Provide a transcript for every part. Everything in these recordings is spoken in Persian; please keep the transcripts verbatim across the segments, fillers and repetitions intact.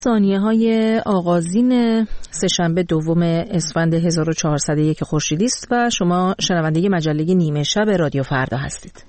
ثانیه های آغازین سه‌شنبه دوم اسفند هزار و چهارصد و یک خورشیدی است و شما شنونده مجله نیمه شب رادیو فردا هستید.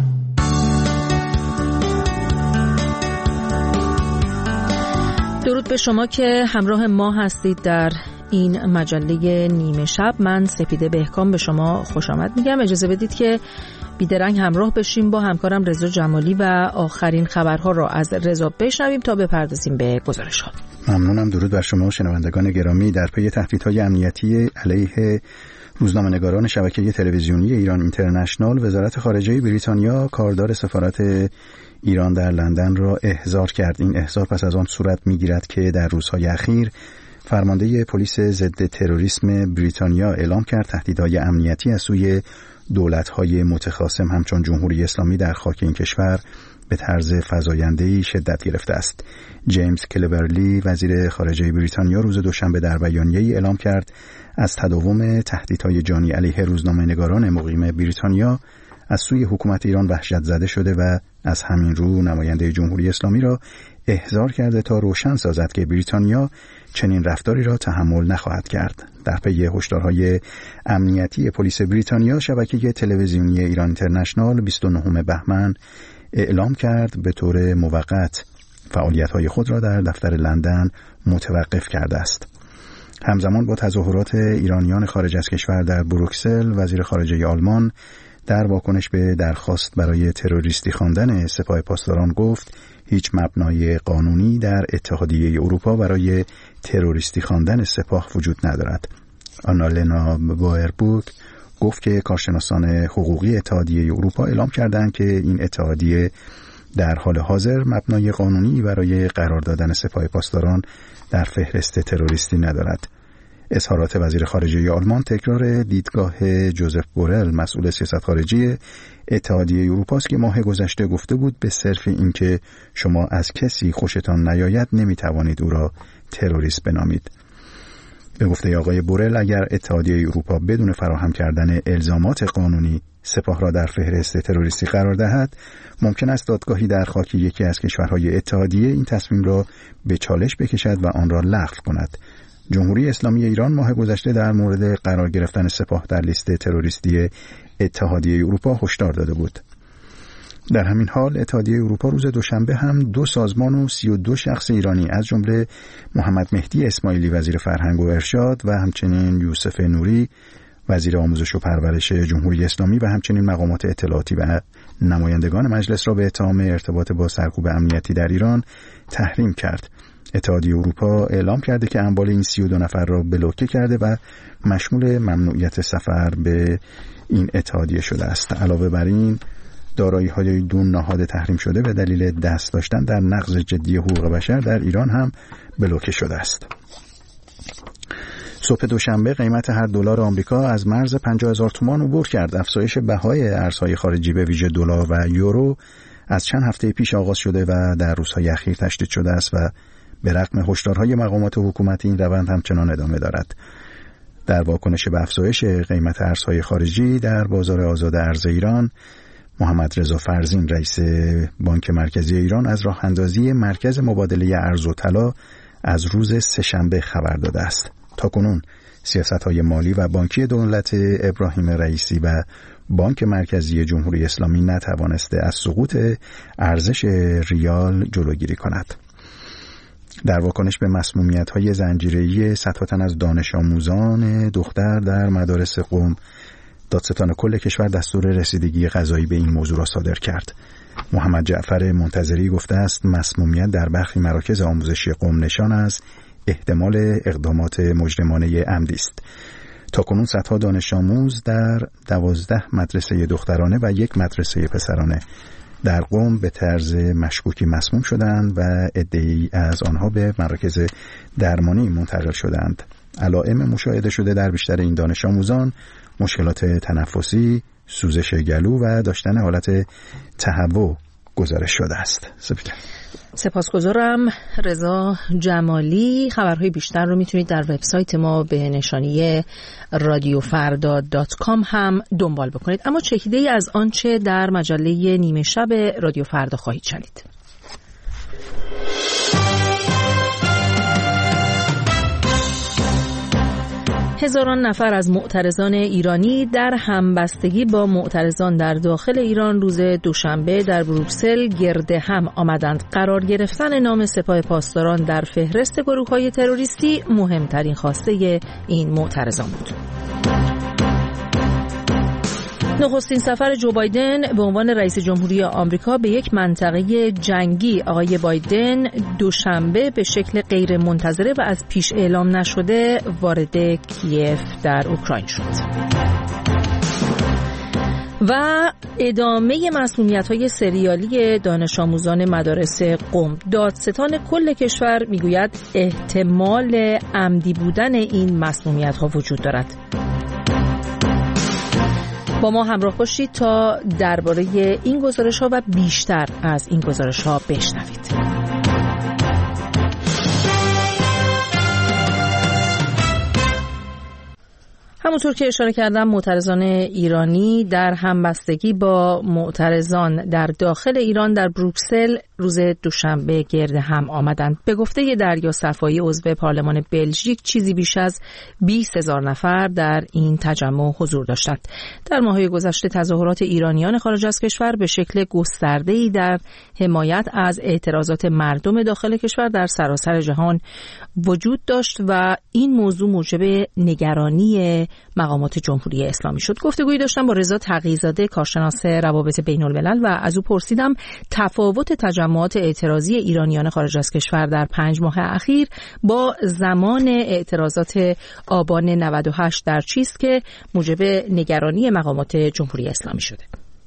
درود به شما که همراه ما هستید در این مجله نیمه شب. من سپیده بهکام به شما خوش آمد میگم. اجازه بدید که بیدرنگ همراه بشیم با همکارم رضا جمالی و آخرین خبرها را از رضا بشنویم تا بپردازیم به گزارش‌ها. ممنونم. درود بر شما شنوندگان گرامی. در پی تهدیدهای امنیتی علیه روزنامه‌نگاران شبکه تلویزیونی ایران اینترنشنال، وزارت خارجه بریتانیا کاردار سفارت ایران در لندن را احضار کرد. این احضار پس از آن صورت می‌گیرد که در روزهای اخیر فرمانده پلیس ضد تروریسم بریتانیا اعلام کرد تهدیدهای امنیتی از سوی دولت‌های متخاصم همچون جمهوری اسلامی در خاک این کشور به طرز فزاینده‌ای شدت گرفته است. جیمز کلبرلی وزیر خارجه بریتانیا روز دوشنبه در بیانیه‌ای اعلام کرد از تداوم تهدیدهای جانی علیه روزنامه‌نگاران مقیم بریتانیا از سوی حکومت ایران وحشت زده شده و از همین رو نماینده جمهوری اسلامی را احضار کرده تا روشن سازد که بریتانیا چنین رفتاری را تحمل نخواهد کرد. در پی هشدارهای امنیتی پلیس بریتانیا، شبکه تلویزیونی ایران اینترنشنال بیست و نهم بهمن اعلام کرد به طور موقت فعالیت‌های خود را در دفتر لندن متوقف کرده است. همزمان با تظاهرات ایرانیان خارج از کشور در بروکسل، وزیر خارجه آلمان در واکنش به درخواست برای تروریستی خواندن سپاه پاسداران گفت هیچ مبنای قانونی در اتحادیه اروپا برای تروریستی خواندن سپاه وجود ندارد. آنالنا بایربوک گفت که کارشناسان حقوقی اتحادیه اروپا اعلام کردند که این اتحادیه در حال حاضر مبنای قانونی برای قرار دادن سپاه پاسداران در فهرست تروریستی ندارد. اظهارات وزیر خارجه آلمان تکرار دیدگاه جوزف بورل مسئول سیاست خارجی اتحادیه اروپا است که ماه گذشته گفته بود به صرف اینکه شما از کسی خوشتان نیاید نمیتوانید او را تروریست بنامید. به گفته آقای بورل اگر اتحادیه اروپا بدون فراهم کردن الزامات قانونی سپاه را در فهرست تروریستی قرار دهد، ممکن است دادگاهی در خاک یکی از کشورهای اتحادیه این تصمیم را به چالش بکشد و آن را لغو کند. جمهوری اسلامی ایران ماه گذشته در مورد قرار گرفتن سپاه در لیست تروریستی اتحادیه اروپا هشدار داده بود. در همین حال اتحادیه اروپا روز دوشنبه هم دو سازمان و سی و دو شخص ایرانی از جمله محمد مهدی اسماعیلی وزیر فرهنگ و ارشاد و همچنین یوسف نوری وزیر آموزش و پرورش جمهوری اسلامی و همچنین مقامات اطلاعاتی و نمایندگان مجلس را به اتهام ارتباط با سرکوب امنیتی در ایران تحریم کرد. اتحادیه اروپا اعلام کرده که اموال این سی و دو نفر را بلوکه کرده و مشمول ممنوعیت سفر به این اتحادیه شده است. علاوه بر این دارایی‌های دو نهاد تحریم شده به دلیل دست داشتن در نقض جدی حقوق بشر در ایران هم بلوکه شده است. صبح دوشنبه قیمت هر دلار آمریکا از مرز پنجاه هزار تومان عبور کرد. افزایش بهای ارزهای خارجی به ویژه دلار و یورو از چند هفته پیش آغاز شده و در روزهای اخیر تشدید شده است و به رغم هشدارهای مقامات حکومتی این روند همچنان ادامه دارد. در واکنش به افزایش قیمت ارزهای خارجی در بازار آزاد ارز ایران، محمد رضا فرزین رئیس بانک مرکزی ایران از راه اندازی مرکز مبادله ارز و طلا از روز سه‌شنبه خبر داده است. تاکنون سیاست‌های مالی و بانکی دولت ابراهیم رئیسی و بانک مرکزی جمهوری اسلامی نتوانسته از سقوط ارزش ریال جلوگیری کند. در واکنش به مسمومیت‌های زنجیره‌ای صدها تن از دانش آموزان دختر در مدارس قم، دادستان کل کشور دستور رسیدگی غذایی به این موضوع را صادر کرد. محمد جعفر منتظری گفته است مسمومیت در برخی مراکز آموزشی قم نشان از احتمال اقدامات مجرمانه عمدی است. تاکنون صدها دانش آموز در دوازده مدرسه دخترانه و یک مدرسه پسرانه در قم به طرز مشکوکی مسموم شدند و عده‌ای از آنها به مراکز درمانی منتقل شدند. علائم مشاهده شده در بیشتر این دانش آموزان مشکلات تنفسی، سوزش گلو و داشتن حالت تهوع گزارش شده است. سپیده. سپاسگزارم رضا جمالی. خبرهای بیشتر رو میتونید در وبسایت ما به نشانی رادیو فردا دات کام هم دنبال بکنید. اما چکیده‌ای از آنچه در مجله نیمه شب رادیو فردا خواهید شنید. هزاران نفر از معترضان ایرانی در همبستگی با معترضان در داخل ایران روز دوشنبه در بروکسل گرد هم آمدند. قرار گرفتن نام سپاه پاسداران در فهرست گروه‌های تروریستی مهمترین خواسته این معترضان بود. نخستین سفر جو بایدن به عنوان رئیس جمهوری آمریکا به یک منطقه جنگی آقای بایدن دوشنبه به شکل غیر منتظره و از پیش اعلام نشده وارد کیف در اوکراین شد. و ادامه مسمومیت‌های سریالی دانش آموزان مدارس قم. دادستان کل کشور میگوید احتمال عمدی بودن این مسمومیت‌ها وجود دارد. با ما همراه باشید تا درباره این گزارش‌ها و بیشتر از این گزارش‌ها بشنوید. همونطور که اشاره کردم معترضان ایرانی در همبستگی با معترضان در داخل ایران در بروکسل روز دوشنبه گرد هم آمدند. به گفته دریا صفایی عضو پارلمان بلژیک چیزی بیش از بیست هزار نفر در این تجمع حضور داشتند. در ماه‌های گذشته تظاهرات ایرانیان خارج از کشور به شکل گسترده‌ای در حمایت از اعتراضات مردم داخل کشور در سراسر جهان وجود داشت و این موضوع موجب نگرانی مقامات جمهوری اسلامی شد. گفتگویی داشتم با رضا تقی‌زاده کارشناس روابط بین‌الملل و از او پرسیدم تفاوت تجمعات اعتراضی ایرانیان خارج از کشور در پنج ماه اخیر با زمان اعتراضات آبان نود و هشت در چیست که موجب نگرانی مقامات جمهوری اسلامی شده.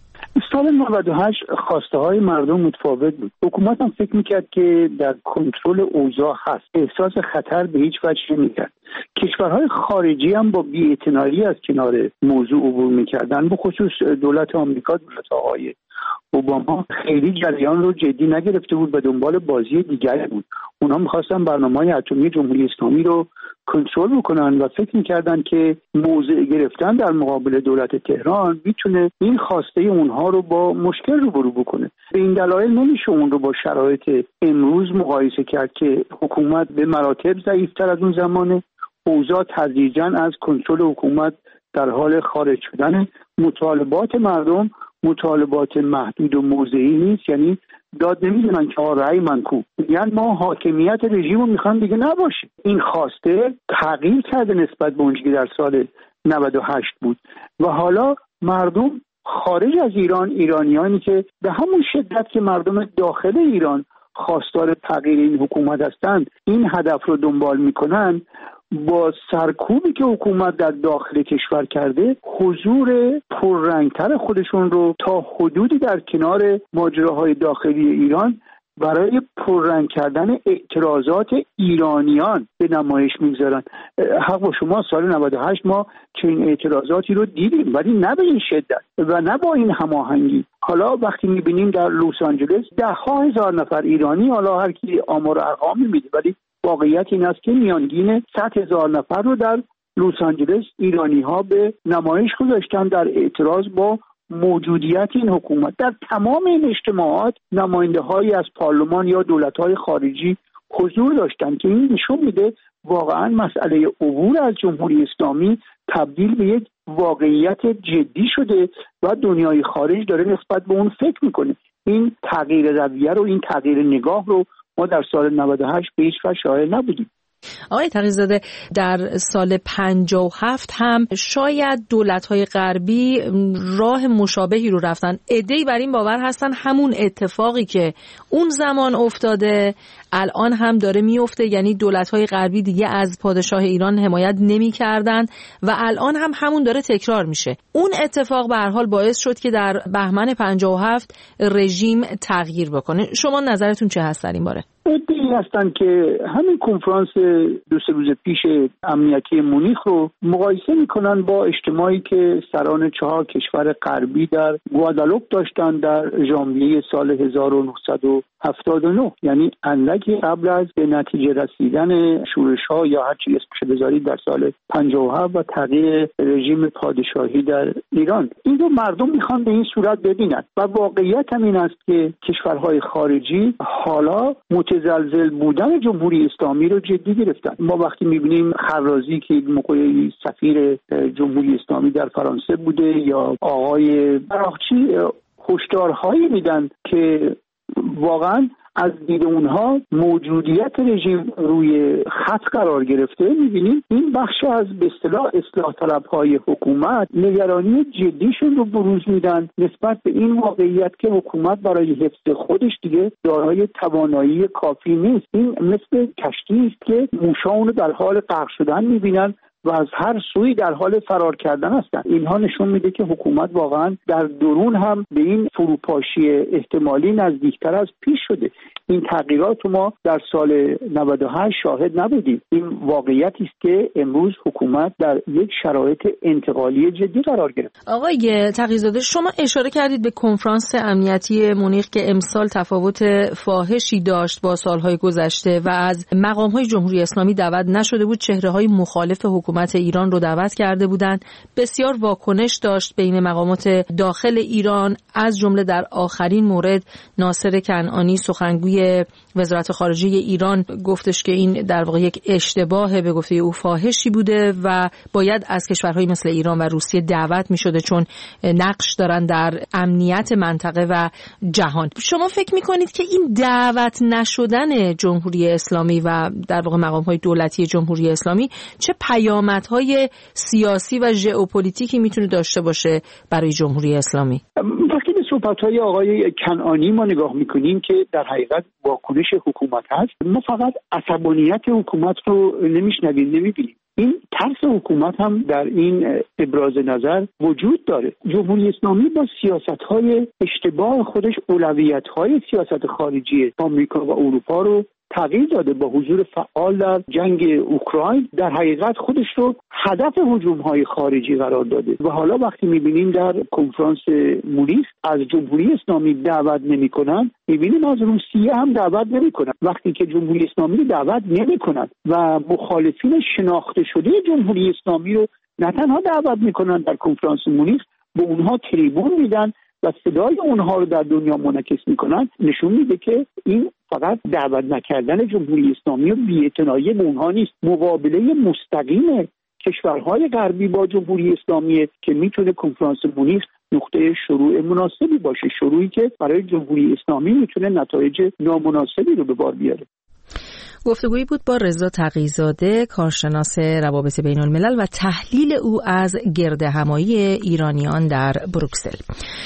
سال نود و هشت خواسته های مردم متفاوت بود. حکومت هم فکر میکرد که در کنترل اوضاع هست. احساس خطر به هیچ وجه نمیکرد. کشورهای خارجی هم با بی‌اعتنایی از کنار موضوع عبور میکردن. به خصوص دولت آمریکا، دولت آقای اوباما خیلی جریان رو جدی نگرفته بود و دنبال بازی دیگری بود. اونا میخواستن برنامه‌های اتمی جمهوری اسلامی رو کنترل بکنن و فکر میکردن که موضع گرفتن در مقابل دولت تهران میتونه این خواسته اونها رو با مشکل روبرو بکنه. به این دلایل نمیشه اون رو با شرایط امروز مقایسه کرد که حکومت به مراتب ضعیفتر از اون زمانه. اوضاع تدریجاً از کنترل حکومت در حال خارج شدن. مطالبات مردم مطالبات محدود و موضعی نیست، یعنی داد نمیدونن که رأی منکوب، یعنی ما حاکمیت رژیم رو میخوان دیگه نباشه. این خواسته تغییر کرده نسبت به اونچه که در سال نود و هشت بود و حالا مردم خارج از ایران، ایرانیانی که به همون شدت که مردم داخل ایران خواستار تغییر این حکومت هستند این هدف رو دنبال میکنن، با سرکوبی که حکومت در داخل کشور کرده حضور پررنگتر خودشون رو تا حدودی در کنار ماجراهای داخلی ایران برای پررنگ کردن اعتراضات ایرانیان به نمایش میگذارن. حق با شما، سال نود و هشت ما چنین اعتراضاتی رو دیدیم ولی نه به این شدت و نه با این هماهنگی. حالا وقتی میبینیم در لس آنجلس ده ها هزار نفر ایرانی، حالا هر کی آمار و ارقام میده ولی واقعیت این است که میانگین صد هزار نفر رو در لس آنجلس ایرانی ها به نمایش گذاشتن در اعتراض با موجودیت این حکومت. در تمام این اجتماعات نماینده هایی از پارلمان یا دولت های خارجی حضور داشتن که این نشون میده واقعا مسئله عبور از جمهوری اسلامی تبدیل به یک واقعیت جدی شده و دنیای خارج داره نسبت به اون فکر میکنه. این تغییر رویه رو، این تغییر نگاه رو ما در سال نود و هشت به هیچ وجه شاهد نبودیم. آقای تقی‌زاده، در سال پنجاه و هفت هم شاید دولت‌های غربی راه مشابهی رو رفتن. عده‌ای بر این باور هستن همون اتفاقی که اون زمان افتاده الان هم داره میفته، یعنی دولت‌های غربی دیگه از پادشاه ایران حمایت نمی‌کردن و الان هم همون داره تکرار میشه. اون اتفاق به هر حال باعث شد که در بهمن پنجاه و هفت رژیم تغییر بکنه. شما نظرتون چه هست در این باره؟ ادعی هستن که همین کنفرانس دو سه روز پیش امنیتی مونیخ رو مقایسه میکنن با اجتماعی که سران چهار کشور غربی در گوادالوپ داشتن در ژانویه سال هزار و نهصد و هفتاد و نه، یعنی اندکی قبل از به نتیجه رسیدن شورش‌ها یا هر چی اسمش بذارید در سال پنجاه و هفت و تغییر رژیم پادشاهی در ایران. این رو مردم میخوان به این صورت ببینن و واقعیت هم این است که کشورهای خارجی حالا مت متزلزل بودن جمهوری اسلامی رو جدی گرفتن. ما وقتی میبینیم خرازی که موقعی سفیر جمهوری اسلامی در فرانسه بوده یا آقای براخچی هشدارهایی میدن که واقعا از دید اونها موجودیت رژیم روی خط قرار گرفته، می‌بینیم این بخش از به اصطلاح اصلاح طلب‌های حکومت نگرانی جدیشون رو بروز میدن نسبت به این واقعیت که حکومت برای حفظ خودش دیگه دارای توانایی کافی نیست. این مثل کشتی است که موشا در حال غرق شدن می‌بینن و از هر سوی در حال فرار کردن هستن. اینها نشون میده که حکومت واقعا در درون هم به این فروپاشی احتمالی نزدیکتر از پیش شده. این تغییرات ما در سال نود و هشت شاهد نبودیم. این واقعیتی است که امروز حکومت در یک شرایط انتقالی جدی قرار گرفت. آقای تقی‌زاده، شما اشاره کردید به کنفرانس امنیتی مونیخ که امسال تفاوت فاحشی داشت با سالهای گذشته و از مقام‌های جمهوری اسلامی دعوت نشده بود. چهره‌های مخالف حکومت ایران رو دعوت کرده بودند. بسیار واکنش داشت بین مقامات داخل ایران، از جمله در آخرین مورد ناصر کنعانی سخنگوی وزارت خارجه ایران گفتش که این در واقع یک اشتباه به گفته او فاحشی بوده و باید از کشورهای مثل ایران و روسیه دعوت می شده چون نقش دارن در امنیت منطقه و جهان. شما فکر می کنید که این دعوت نشدن جمهوری اسلامی و در واقع مقام‌های دولتی جمهوری اسلامی چه پیامدهای سیاسی و ژئوپلیتیکی میتونه داشته باشه برای جمهوری اسلامی؟ وقتی به صحبت‌های آقای کنعانی ما نگاه می‌کنیم که در حقیقت واکنش حکومت هست، ما فقط عصبانیت حکومت رو نمی‌شنویم، نمی‌بینیم. این ترس حکومت هم در این ابراز نظر وجود داره. جمهوری اسلامی با سیاست‌های اشتباه خودش اولویت‌های سیاست خارجی آمریکا و اروپا رو تغییر داده. با حضور فعال در جنگ اوکراین در حقیقت خودش رو هدف هجوم‌های خارجی قرار داده و حالا وقتی می‌بینیم در کنفرانس مونیخ از جمهوری اسلامی دعوت نمی‌کنن، می‌بینیم از روسیه هم دعوت نمی‌کنن. وقتی که جمهوری اسلامی رو دعوت نمی‌کنن و مخالفین شناخته شده جمهوری اسلامی رو نه تنها دعوت می‌کنن در کنفرانس مونیخ، به اونها تریبون میدن و صدای اونها رو در دنیا منعکس میکنن، نشون میده که این فقط دعوت نکردن جمهوری اسلامی و بی‌اعتنایی به اونها نیست، مقابله مستقیم کشورهای غربی با جمهوری اسلامی که میتونه کنفرانس مونیخ نقطه شروع مناسبی باشه، شروعی که برای جمهوری اسلامی میتونه نتایج نامناسبی رو به بار بیاره. گفتگویی بود با رضا تقی‌زاده، کارشناس روابط بین الملل و تحلیل او از گردهمایی ایرانیان در بروکسل.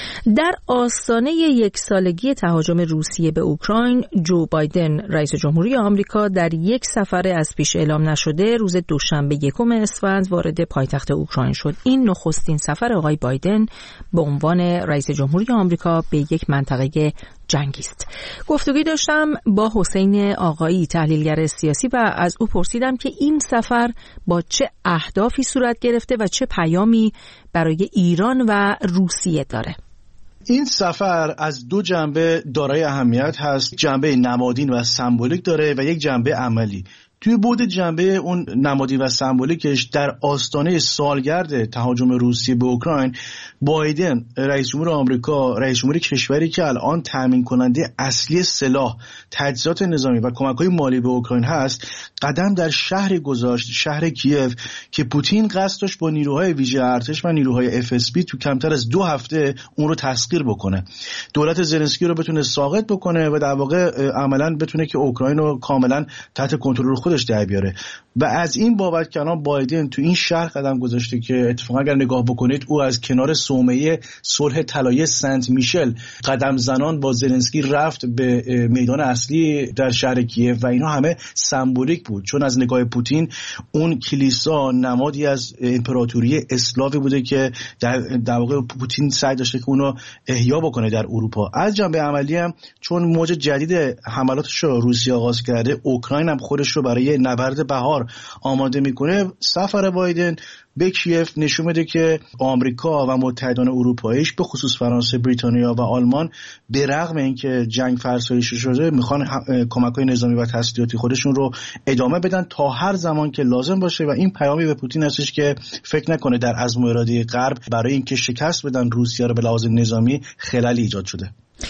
در آستانه یک سالگی تهاجم روسیه به اوکراین، جو بایدن رئیس جمهوری آمریکا در یک سفر از پیش اعلام نشده روز دوشنبه یکم اسفند وارد پایتخت اوکراین شد. این نخستین سفر آقای بایدن به عنوان رئیس جمهوری آمریکا به یک منطقه جنگی است. گفتگوی داشتم با حسین آقایی، تحلیلگر سیاسی، و از او پرسیدم که این سفر با چه اهدافی صورت گرفته و چه پیامی برای ایران و روسیه داره. این سفر از دو جنبه دارای اهمیت هست. جنبه نمادین و سمبولیک داره و یک جنبه عملی. توی بعد جنبه اون نمادین و سمبولیکش در آستانه سالگرد تهاجم روسیه به اوکراین، بایدن رئیس جمهور آمریکا، رئیس جمهور کشوری که الان تامین کننده اصلی سلاح، تجهیزات نظامی و کمک‌های مالی به اوکراین هست، قدم در شهری گذاشت، شهر کیف، که پوتین قصد داشت با نیروهای ویژه ارتش و نیروهای اف اس بی تو کمتر از دو هفته اون رو تسخیر بکنه، دولت زلنسکی رو بتونه ساقط بکنه و در واقع عملاً بتونه که اوکراین رو کاملاً تحت کنترل خودش در بیاره. و از این بابت که الان بایدن تو این شهر قدم گذاشته که اتفاقا اگر نگاه بکنید او از کنار صومعه صلح طلایی سنت میشل قدم زنان با زلنسکی رفت به میدان اصلی در شهر کیف و اینا همه سمبولیک بود، چون از نگاه پوتین اون کلیسا نمادی از امپراتوری اسلاوی بوده که در, در واقع پوتین سعی داشته که اونو احیا بکنه در اروپا. از جنبه عملی هم چون موج جدید حملاتش رو روسیه آغاز کرده، اوکراین هم خودش رو برای نبرد بهار آماده میکنه. سفر بایدن به کیف نشون میده که آمریکا و متحدان اروپاییش به خصوص فرانسه، بریتانیا و آلمان به رغم اینکه جنگ فرسایش شده میخوان کمک‌های نظامی و تسلیحاتی خودشون رو ادامه بدن تا هر زمان که لازم باشه و این پیامی به پوتین هستش که فکر نکنه در عزم و اراده غرب برای اینکه شکست بدن روسیه رو به لحاظ نظامی خللی ایجاد شده.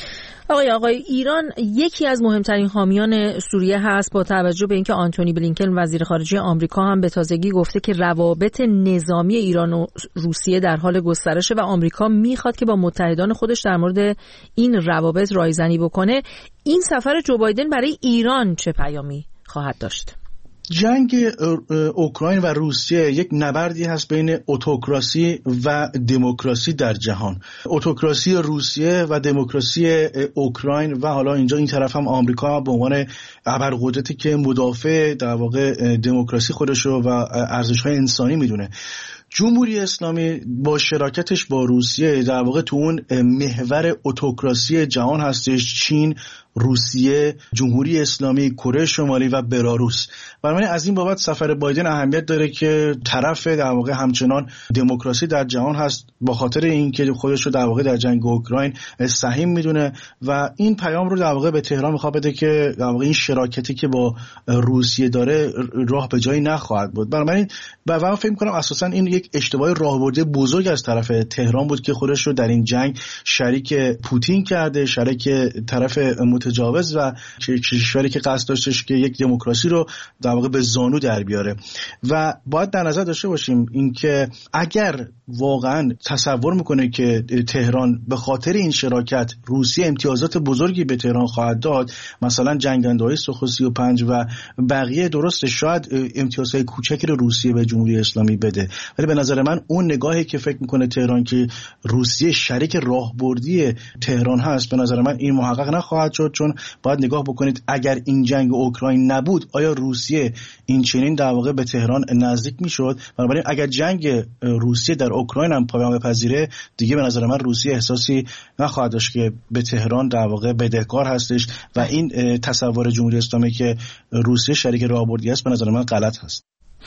آقای آقای ایران یکی از مهمترین حامیان سوریه هست، با توجه به اینکه آنتونی بلینکن وزیر خارجه آمریکا هم به تازگی گفته که روابط نظامی ایران و روسیه در حال گسترشه و آمریکا میخواد که با متحدان خودش در مورد این روابط رایزنی بکنه. این سفر جو بایدن برای ایران چه پیامی خواهد داشت؟ جنگ اوکراین و روسیه یک نبردی هست بین اتوکراسی و دموکراسی در جهان. اتوکراسی روسیه و دموکراسی اوکراین و حالا اینجا این طرف هم آمریکا به عنوان ابرقدرتی که مدافع در واقع دموکراسی خودش رو و ارزش‌های انسانی میدونه. جمهوری اسلامی با شراکتش با روسیه در واقع تو اون محور اتوکراسی جهان هستش، چین، روسیه، جمهوری اسلامی، کره شمالی و بلاروس. بنابراین از این بابت سفر بایدن اهمیت داره که طرف در واقع همچنان دموکراسی در جهان هست، با خاطر اینکه خودش رو در واقع در جنگ اوکراین سهیم میدونه و این پیام رو در واقع به تهران میخواد بده که در واقع این شراکتی که با روسیه داره راه به جایی نخواهد بود. بنابراین من فکر می‌کنم اساساً این یک اشتباه راهبردی بزرگ از طرف تهران بود که خودش رو در این جنگ شریک پوتین کرده، شریک طرف متجاوز و کشوری که قصد داشتش که یک دموکراسی رو در واقع به زانو در بیاره. و باید در نظر داشته باشیم اینکه اگر واقعا تصور میکنه که تهران به خاطر این شراکت روسیه امتیازات بزرگی به تهران خواهد داد، مثلا جنگنده‌های سوخو سی و پنج و بقیه، درسته شاید امتیازهای کوچکی رو روسیه به جمهوری اسلامی بده، ولی به نظر من اون نگاهی که فکر میکنه تهران که روسیه شریک راهبردی تهران هست، به نظر من این محقق نخواهد شد. چون باید نگاه بکنید اگر این جنگ اوکراین نبود آیا روسیه این چنین در واقع به تهران نزدیک میشد؟ بنابراین اگر جنگ روسیه در اوکراین هم پایان بپذیره، دیگه به نظر من روسیه احساسی نخواهد داشت که به تهران در واقع بدهکار هستش و این تصور جمهوری اسلامی که روسیه شریک راهبردی است به نظر من غلط هست.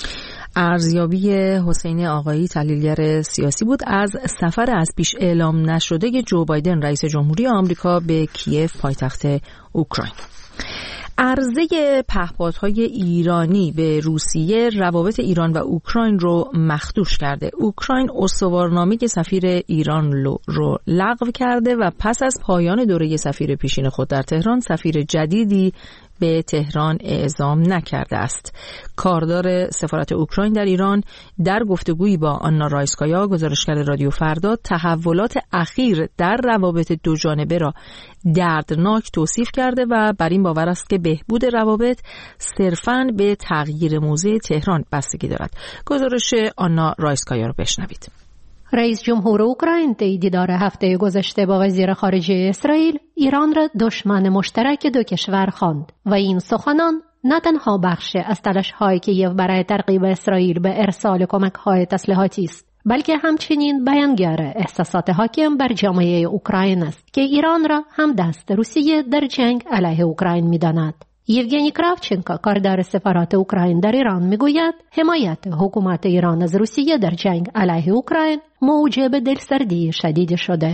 ارزیابی حسین آقایی، تحلیلگر سیاسی بود از سفر از پیش اعلام نشده جو بایدن رئیس جمهوری آمریکا به کیف پایتخت اوکراین. عرضه پهپادهای ایرانی به روسیه روابط ایران و اوکراین رو مخدوش کرده. اوکراین استوارنامه سفیر ایران رو لغو کرده و پس از پایان دوره سفیر پیشین خود در تهران سفیر جدیدی به تهران اعزام نکرده است. کاردار سفارت اوکراین در ایران در گفتگویی با آنا رایسکایا، گزارشگر رادیو فردا، تحولات اخیر در روابط دو جانبه را دردناک توصیف کرده و بر این باور است که بهبود روابط صرفاً به تغییر موضع تهران بستگی دارد. گزارش آنا رایسکایا را بشنوید. رئیس جمهور اوکراین طی دیدار هفته گذشته با وزیر خارجه اسرائیل ایران را دشمن مشترک دو کشور خواند و این سخنان نه تنها بخش از تلاش‌های کی‌یف برای ترغیب اسرائیل به ارسال کمک‌های تسلیحاتی است، بلکه همچنین بیانگر احساسات حاکم بر جامعه اوکراین است که ایران را هم دست روسیه در جنگ علیه اوکراین می‌داند. یوگنی کراوچنکو، کاردار سفارت اوکراین در ایران، میگوید حمایت حکومت ایران از روسیه در جنگ علیه اوکراین موجب دلسردی شدید شده.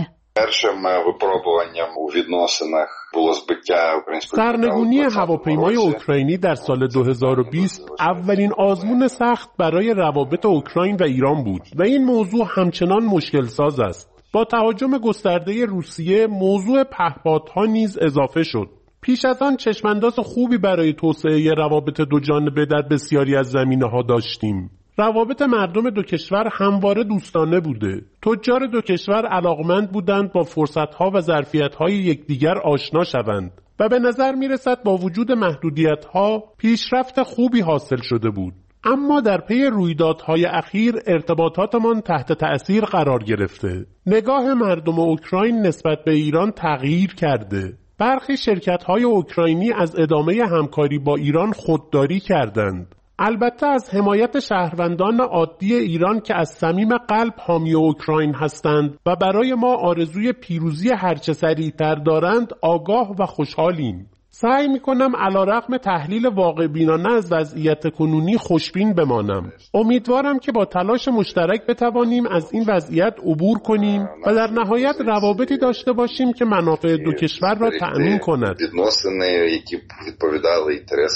سرنگونی هواپیمای اوکراینی در سال دو هزار و بیست اولین آزمون سخت برای روابط اوکراین و ایران بود و این موضوع همچنان مشکل ساز است. با تهاجم گسترده روسیه موضوع پهپادها نیز اضافه شد. پیش از آن چشمانداز خوبی برای توسعه روابط دو جانبه در بسیاری از زمینه‌ها داشتیم. روابط مردم دو کشور همواره دوستانه بوده. تجار دو کشور علاقمند بودند با فرصت‌ها و ظرفیت‌های یکدیگر آشنا شوند و به نظر می‌رسد با وجود محدودیت‌ها پیشرفت خوبی حاصل شده بود. اما در پی رویدادهای اخیر ارتباطاتمان تحت تأثیر قرار گرفته. نگاه مردم اوکراین نسبت به ایران تغییر کرده. برخی شرکت‌های اوکراینی از ادامه همکاری با ایران خودداری کردند. البته از حمایت شهروندان عادی ایران که از صمیم قلب حامی اوکراین هستند و برای ما آرزوی پیروزی هرچه سریعتر دارند آگاه و خوشحالیم. سعی میکنم علیرغم تحلیل واقع بینانه از وضعیت کنونی خوشبین بمانم. امیدوارم که با تلاش مشترک بتوانیم از این وضعیت عبور کنیم و در نهایت روابطی داشته باشیم که منافع دو کشور را تأمین کند.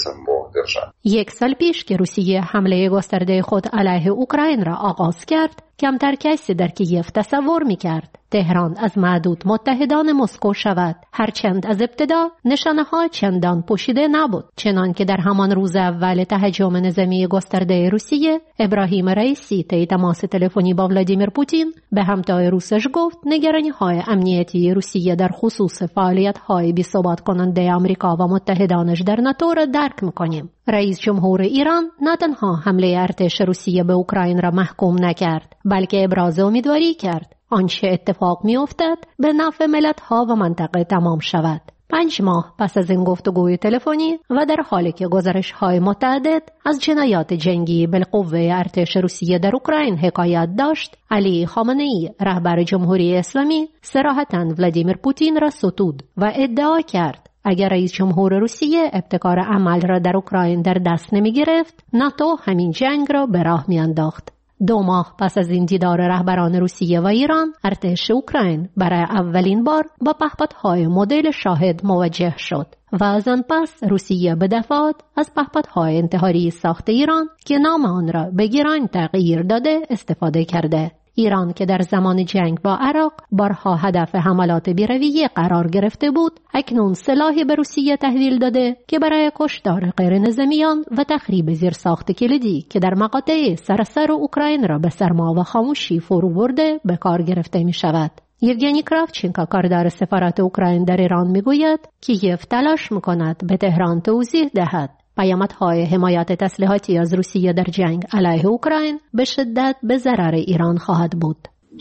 یک سال پیش که روسیه حمله گسترده خود علیه اوکراین را آغاز کرد، کمتر کسی در کیف تصور می‌کرد تهران از معدود متحدان مسکو شود، هرچند از ابتدا نشانه‌ها چندان پوشیده نبود. چنان که در همان روز اول تهاجم نظامی گسترده روسیه، ابراهیم رئیسی طی تماس تلفنی با ولادیمیر پوتین به همتای روسش گفت نگرانی‌های امنیتی روسیه در خصوص فعالیت‌های بی‌ثبات کننده آمریکا و متحدانش در ناتو را درک می‌کنیم. رئیس جمهور ایران نه تنها حمله ارتش روسیه به اوکراین را محکوم نکرد، بلکه ابراز امیدواری کرد آنچه اتفاق می‌افتد به نفع ملت‌ها و منطقه تمام شود. پنج ماه پس از این گفتگوی تلفنی و در حالی که گزارش‌های متعدد از جنایات جنگی بالقوه ارتش روسیه در اوکراین حکایت داشت، علی خامنه‌ای رهبر جمهوری اسلامی صراحتاً ولادیمیر پوتین را ستود و ادعا کرد اگر رئیس جمهور روسیه ابتکار عمل را در اوکراین در دست نمی گرفت، ناتو همین جنگ را به راه می انداخت. دو ماه پس از این دیدار رهبران روسیه و ایران، ارتش اوکراین برای اولین بار با پهپادهای مدل شاهد مواجه شد و از آن پس روسیه به دفعات از پهپادهای انتحاری ساخت ایران که نام آن را به گران تغییر داده استفاده کرده. ایران که در زمان جنگ با عراق بارها هدف حملات بی‌رویه قرار گرفته بود، اکنون سلاحی به روسیه تحویل داده که برای کشتار غیر نظامیان و تخریب زیرساخت کلیدی که در مقاطع سراسر اوکراین را به سرما و خاموشی فرو برده به کار گرفته می شود. یوگنی کراوچینکا کاردار سفارت اوکراین در ایران می گوید کیف تلاش می کند به تهران توضیح دهد پیامدهای حمایت تسلیحاتی از روسیه در جنگ علیه اوکراین به شدت به ضرر ایران خواهد بود.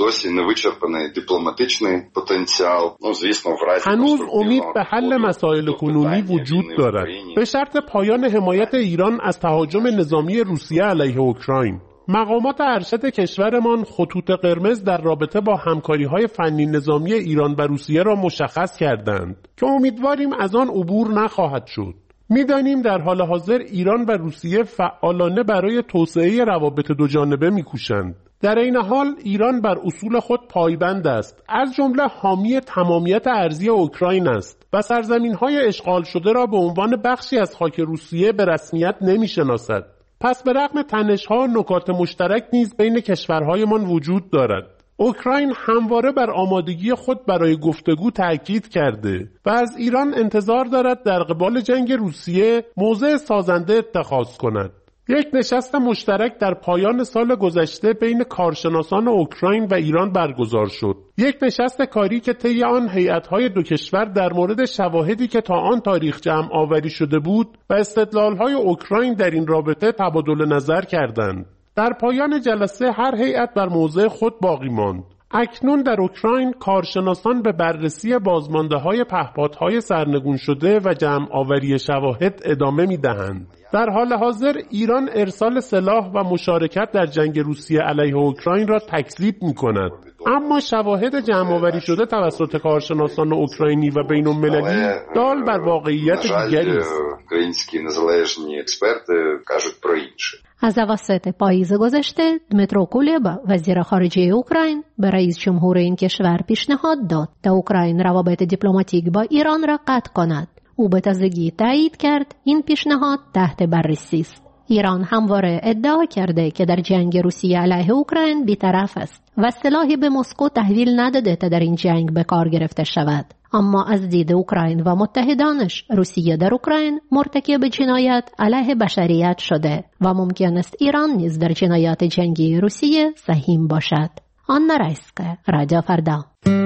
هنوز امید به حل مسائل کنونی وجود دارد، به شرط پایان حمایت ایران از تهاجم نظامی روسیه علیه اوکراین. مقامات ارشد کشورمان خطوط قرمز در رابطه با همکاری‌های فنی نظامی ایران و روسیه را مشخص کردند که امیدواریم از آن عبور نخواهد شد. می‌دانیم در حال حاضر ایران و روسیه فعالانه برای توسعه روابط دو جانبه می‌کوشند. در این حال ایران بر اصول خود پایبند است، از جمله حامی تمامیت ارضی اوکراین است و سرزمین‌های اشغال شده را به عنوان بخشی از خاک روسیه به رسمیت نمی‌شناسد. پس به رغم تنش‌ها نکات مشترک نیز بین کشورهایمان وجود دارد. اوکراین همواره بر آمادگی خود برای گفتگو تأکید کرده و از ایران انتظار دارد در قبال جنگ روسیه موضع سازنده اتخاذ کند. یک نشست مشترک در پایان سال گذشته بین کارشناسان اوکراین و ایران برگزار شد. یک نشست کاری که طی آن هیئت‌های دو کشور در مورد شواهدی که تا آن تاریخ جمع آوری شده بود و استدلال‌های اوکراین در این رابطه تبادل نظر کردند. در پایان جلسه هر هیئت بر موضع خود باقی ماند. اکنون در اوکراین کارشناسان به بررسی بازمانده‌های پهپادهای سرنگون شده و جمع آوری شواهد ادامه می‌دهند. در حال حاضر ایران ارسال سلاح و مشارکت در جنگ روسیه علیه اوکراین را تکذیب می‌کند. اما شواهد جمع آوری شده توسط کارشناسان اوکراینی و بین‌المللی دال بر واقعیت دیگری است. از اواسط پاییز گذشته دمیترو کولبا وزیر خارجه اوکراین به رئیس جمهور این کشور پیشنهاد داد تا اوکراین روابط دیپلماتیک با ایران را قطع کند. او به تازگی تایید کرد این پیشنهاد تحت بررسی است. ایران همواره ادعا کرده که در جنگ روسیه علیه اوکراین بی‌طرف است و سلاحی به مسکو تحویل نداده تا در این جنگ به کار گرفته شود. اما از دید اوکراین و متحدانش روسیه در اوکراین مرتکب جنایت علیه بشریت شده و ممکن است ایران نیز در جنایات جنگی روسیه سهیم باشد. آنا رایسکا، رادیو فردا.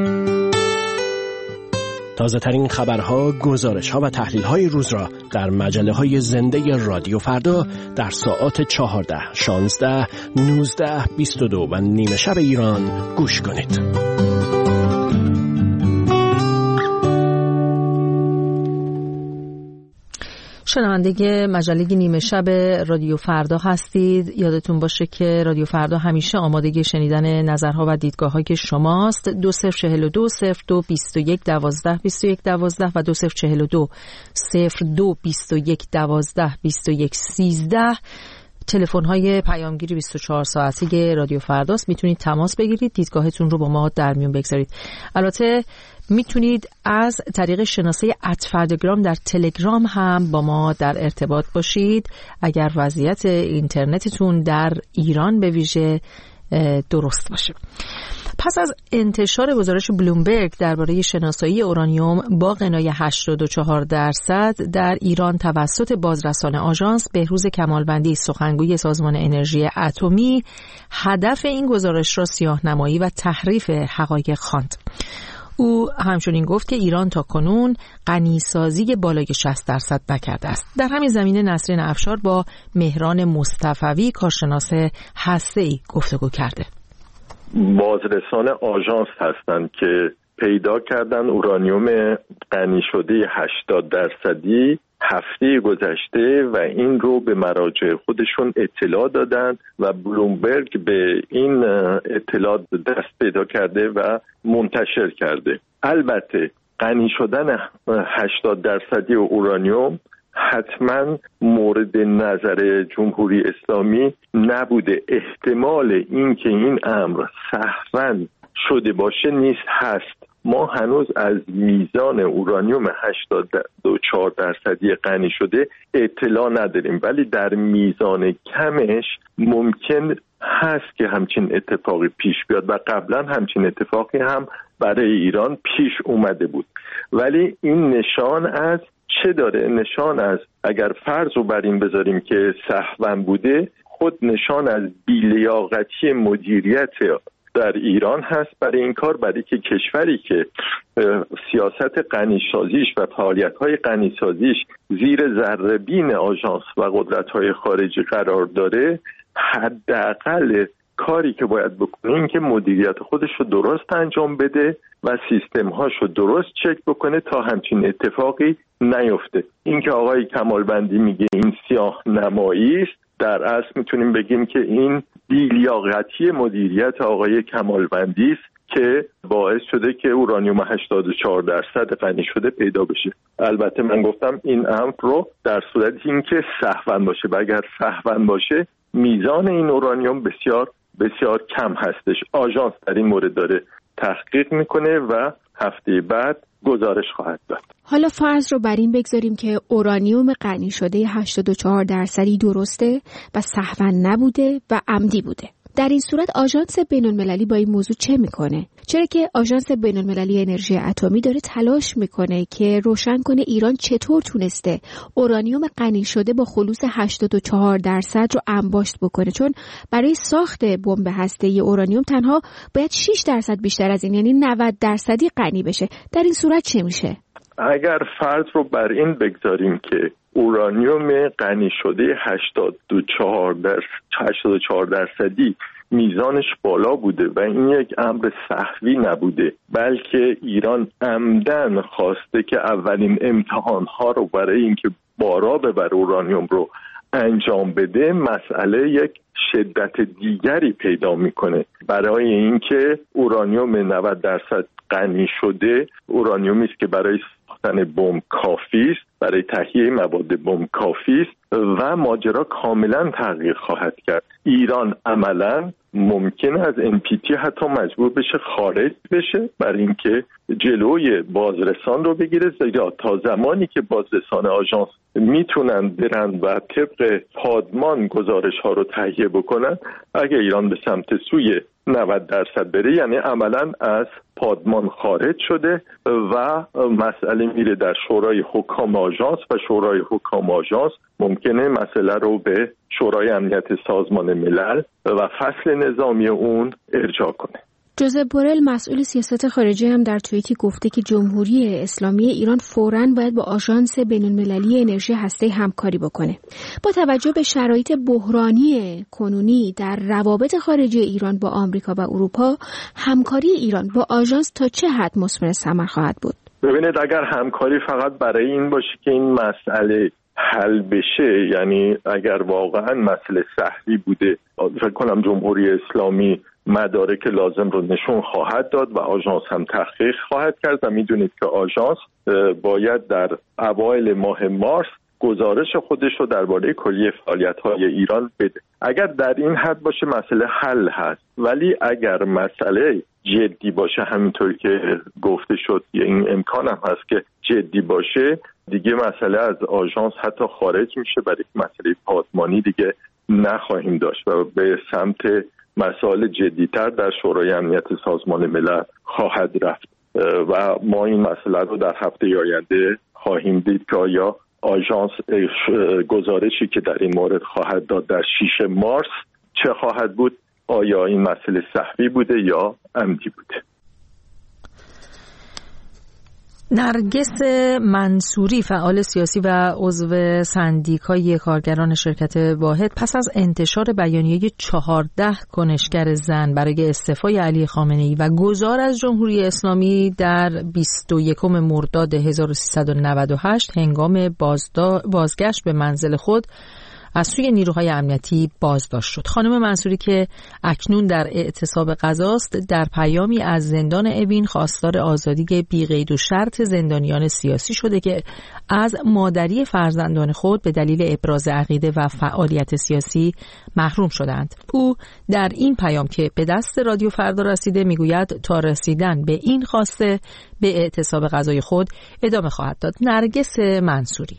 تازه ترین خبرها، گزارش‌ها و تحلیل‌های روز را در مجله‌های زنده رادیو فردا در ساعات چهارده، شانزده، نوزده، بیست و دو و نیمه شب ایران گوش کنید. شنونده مجله نیمه شب رادیو فردا هستید. یادتون باشه که رادیو فردا همیشه آمادگی شنیدن نظرها و دیدگاه‌های شماست. دو صفر چهل و دو صفر دو بیست و یک دوازده بیست و یک دوازده و دو صفر چهل و دو صفر دو بیست و یک دوازده بیست و یک سیزده تلفن‌های پیامگیری بیست و چهار ساعته رادیو فرداست. میتونید تماس بگیرید، دیدگاهتون رو با ما در میون بگذارید. البته میتونید از طریق شناسه ات فرداگرام در تلگرام هم با ما در ارتباط باشید. اگر وضعیت اینترنتتون در ایران به ویژه درست باشه. پس از انتشار گزارش بلومبرگ درباره شناسایی اورانیوم با غنای هشتاد و چهار درصد در ایران توسط بازرسان آژانس بهروز کمالوندی، سخنگوی سازمان انرژی اتمی، هدف این گزارش را سیاه‌نمایی و تحریف حقایق خواند. او همچنین گفت که ایران تا کنون غنیسازی بالای شصت درصد نکرده است. در همین زمینه نسرین افشار با مهران مصطفوی کارشناس هسته‌ای گفتگو کرده. بازرسان آژانس هستند که پیدا کردن اورانیوم غنی شده هشتاد درصدی هفته گذشته و این رو به مراجع خودشون اطلاع دادن و بلومبرگ به این اطلاع دست پیدا کرده و منتشر کرده. البته غنی شدن هشتاد درصدی اورانیوم حتما مورد نظر جمهوری اسلامی نبوده. احتمال این که این امر سهواً شده باشه نیست هست. ما هنوز از میزان اورانیوم هشتاد و چهار درصدی غنی شده اطلاع نداریم، ولی در میزان کمش ممکن هست که همچین اتفاقی پیش بیاد و قبلا همچین اتفاقی هم برای ایران پیش اومده بود. ولی این نشان از چه داره؟ نشان از اگر فرض رو بر این بذاریم که سهواً بوده، خود نشان از بی‌لیاقتی مدیریت در ایران هست برای این کار، برای که کشوری که سیاست غنیسازیش و فعالیت‌های غنیسازیش زیر ذره‌بین آژانس و قدرت‌های خارجی قرار داره، حداقل کاری که باید بکنه این که مدیریت خودش رو درست انجام بده و سیستم‌هاش رو درست چک بکنه تا همچین اتفاقی نیفته. این که آقای کمالوندی میگه این سیاه نمایی است، در اصل میتونیم بگیم که این بی‌لیاقتی مدیریت آقای کمالوندی است که باعث شده که اورانیوم هشتاد و چهار درصد غنی شده پیدا بشه. البته من گفتم این امر رو در صورتی اینکه سهواً باشه و اگر سهواً باشه میزان این اورانیوم بسیار بسیار کم هستش. آژانس در این مورد داره تحقیق میکنه و هفته بعد گزارش خواهد داد. حالا فرض رو بر این بگذاریم که اورانیوم غنی شده هشتاد و چهار درصدی درسته و سهواً نبوده و عمدی بوده. در این صورت آژانس بین‌المللی با این موضوع چه میکنه؟ چرا که آژانس بین‌المللی انرژی اتمی داره تلاش میکنه که روشن کنه ایران چطور تونسته اورانیوم غنی شده با خلوص هشتاد و چهار درصد رو انباشت بکنه، چون برای ساخت بمب هسته‌ای اورانیوم تنها باید شش درصد بیشتر از این، یعنی نود درصدی غنی بشه. در این صورت چه میشه؟ اگر فرض رو بر این بگذاریم که اورانیوم غنی شده هشتاد و چهار درصدی میزانش بالا بوده و این یک امر سهوی نبوده، بلکه ایران عمدن خواسته که اولین امتحانها رو برای اینکه بارا ببر اورانیوم رو انجام بده، مسئله یک شدت دیگری پیدا میکنه. برای اینکه اورانیوم نود درصد غنی شده اورانیومی است که برای ساختن بمب کافی است، برای تهیه مواد بمب کافی است و ماجرا کاملا تغییر خواهد کرد. ایران عملا ممکن از ان پی تی حتی مجبور بشه خارج بشه برای اینکه جلوی بازرسان رو بگیره، زیرا تا زمانی که بازرسان آژانس میتونن برن و طبق پادمان گزارش ها رو تهیه بکنن، اگه ایران به سمت سوی نود درصد بره یعنی عملا از پادمان خارج شده و مسئله میره در شورای حکام آژانس و شورای حکام آژانس ممکنه مسئله رو به شورای امنیت سازمان ملل و فصل نظامی اون ارجاع کنه. جوزف بورل مسئول سیاست خارجی هم در توییتی گفته که جمهوری اسلامی ایران فوراً باید با آژانس بین‌المللی انرژی هسته‌ای همکاری بکنه. با توجه به شرایط بحرانی کنونی در روابط خارجی ایران با آمریکا و اروپا، همکاری ایران با آژانس تا چه حد مثمر ثمر خواهد بود؟ ببینید، اگر همکاری فقط برای این باشه که این مسئله حل بشه، یعنی اگر واقعا مسئله سهلی بوده، فکر کنم جمهوری اسلامی مدارک لازم رو نشون خواهد داد و آژانس هم تحقیق خواهد کرد و میدونید که آژانس باید در اوایل ماه مارس گزارش خودش رو درباره کلیه فعالیت‌های ایران بده. اگر در این حد باشه مسئله حل هست، ولی اگر مسئله جدی باشه همینطوری که گفته شد این امکان هم هست که جدی باشه، دیگه مسئله از آژانس حتی خارج میشه، برای مسئله پادمانی دیگه نخواهیم داشت و به سمت مسائل جدی‌تر در شورای امنیت سازمان ملل خواهد رفت و ما این مسئله رو در هفته آینده خواهیم دید که آیا آژانس گزارشی که در این مورد خواهد داد در شش مارس چه خواهد بود، آیا این مسئله سهوی بوده یا عمدی بوده. نرگس منصوری، فعال سیاسی و عضو سندیکای کارگران شرکت واحد، پس از انتشار بیانیه چهارده کنشگر زن برای استعفای علی خامنه‌ای و گذار از جمهوری اسلامی در بیست و یکم مرداد هزار و سیصد و نود و هشت هنگام بازگشت به منزل خود از سوی نیروهای امنیتی بازداشت شد. خانم منصوری که اکنون در اعتصاب غذاست، در پیامی از زندان اوین خواستار آزادی بی قید و شرط زندانیان سیاسی شده که از مادری فرزندان خود به دلیل ابراز عقیده و فعالیت سیاسی محروم شدند. او در این پیام که به دست رادیو فردا رسیده میگوید تا رسیدن به این خواسته به اعتصاب غذای خود ادامه خواهد داد. نرگس منصوری: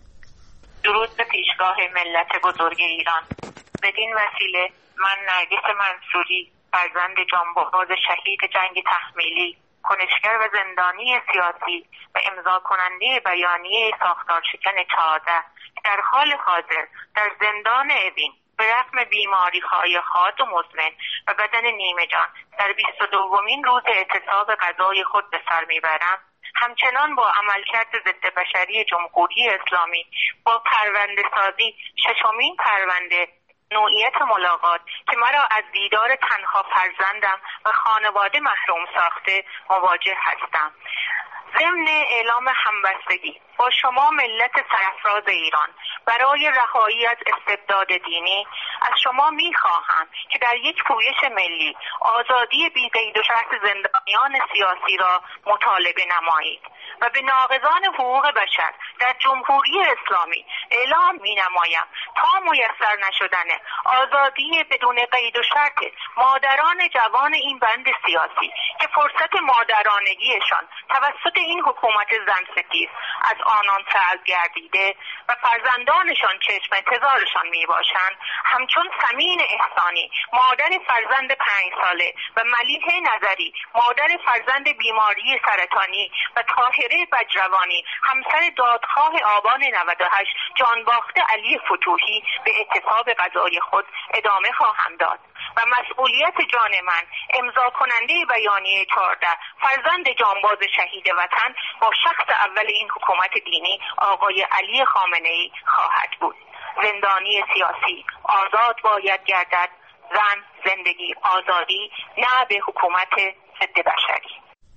درود به پیشگاه ملت بزرگ ایران. بدین وسیله من نرگس منصوری، فرزند جانباز شهید جنگ تحمیلی، کنشگر و زندانی سیاسی و امضا کننده بیانیه ساختار شکن چهارده، در حال حاضر در زندان اوین به رغم بیماری‌های حاد و مزمن و بدن نیمه جان در بیست و دومین روز اعتصاب غذای خود به سر میبرم، همچنان با عملکرد ضد بشری جمهوری اسلامی با پرونده سازی ششمین پرونده نوعیت ملاقات که مرا از دیدار تنها فرزندم و خانواده محروم ساخته مواجه هستم. ضمن اعلام همبستگی با شما ملت سرفراز ایران برای رهایی از استبداد دینی از شما می‌خواهم که در یک پویش ملی آزادی بی قید و شرط زندانیان سیاسی را مطالبه نمایید و به ناقضان حقوق بشر در جمهوری اسلامی اعلام می‌نمایم تا میسر نشدن آزادی بدون قید و شرط مادران جوان این بند سیاسی که فرصت مادرانگیشان توسط این حکومت زن ستیز از آنان سلب گردیده و فرزندانشان چشم انتظارشان می باشند، همچون سمین احسانی مادر فرزند پنج ساله و ملیح نظری مادر فرزند بیماری سرطانی و طاهره بجروانی همسر دادخواه آبان نود و هشت جانباخته علی فتوحی به اعتصاب غذای خود ادامه خواهم داد و مسئولیت جان من امضا کننده بیانیه چهارده فرزند جانباز شهید وطن با شخص اول این حکومت دینی آقای علی خامنه‌ای خواهد بود. زندانی سیاسی آزاد باید گردد، زن، زندگی، آزادی، نه به حکومت ضد بشری.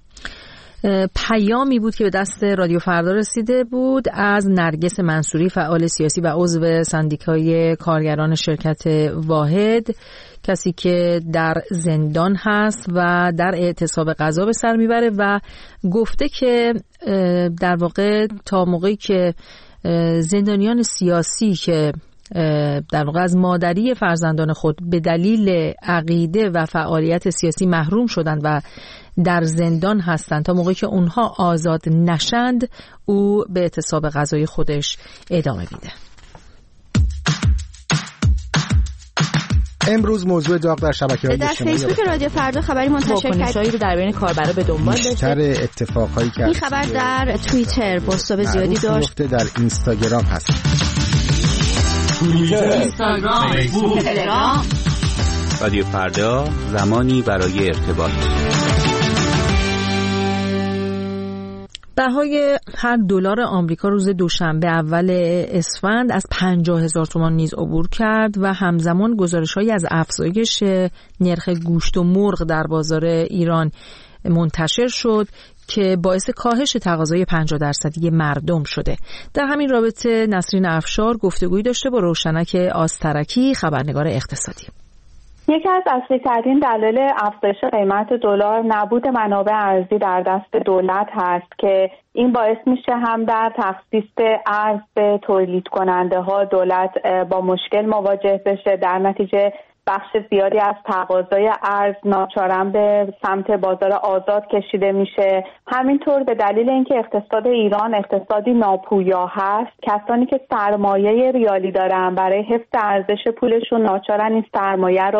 پیامی بود که به دست رادیو فردا رسیده بود از نرگس منصوری، فعال سیاسی و عضو سندیکای کارگران شرکت واحد، کسی که در زندان هست و در اعتصاب غذا به سر میبره و گفته که در واقع تا موقعی که زندانیان سیاسی که در واقع از مادری فرزندان خود به دلیل عقیده و فعالیت سیاسی محروم شدند و در زندان هستند، تا موقعی که اونها آزاد نشند او به اعتصاب غذای خودش ادامه میده. امروز موضوع داغ در شبکه‌های اجتماعی در فیسبوک رادیو فردا خبری منتشر کرد. واکنش‌هایی رو در بین کاربرا به دنبال داشت. بیشتر اتفاقهایی که این خبر در توییتر بازتاب زیادی داشت. در اینستاگرام هست. توییتر، اینستاگرام، فیسبوک، تلگرام. رادیو فردا، زمانی برای ارتباط. بهای هر دلار آمریکا روز دوشنبه اول اسفند از پنجاه هزار تومان نیز عبور کرد و همزمان گزارش‌هایی از افزایش نرخ گوشت و مرغ در بازار ایران منتشر شد که باعث کاهش تقاضای پنجاه درصدی مردم شده. در همین رابطه نسرین افشار گفتگویی داشته با روشنک آسترکی، خبرنگار اقتصادی. یکی از اصلی‌ترین دلایل افزایش قیمت دلار نبود منابع ارزی در دست دولت هست که این باعث میشه هم در تخصیص ارز به تولید کننده ها دولت با مشکل مواجه بشه، در نتیجه بخش زیادی از تقاضای ارز ناچارن به سمت بازار آزاد کشیده میشه. همینطور به دلیل اینکه اقتصاد ایران اقتصادی ناپویا هست، کسانی که سرمایه ریالی دارن برای حفظ ارزش پولشون ناچارن این سرمایه رو